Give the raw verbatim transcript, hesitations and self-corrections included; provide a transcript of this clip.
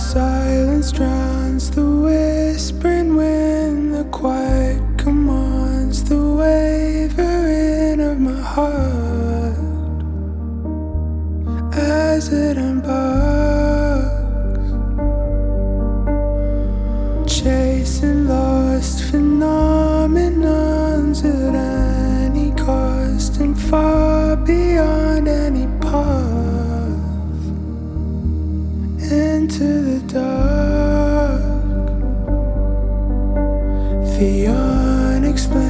silence drowns the whispering wind, the quiet commands the wavering of my heart as it embarks, chasing lost phenomenons at any cost and far beyond any path into the dark, the unexplained.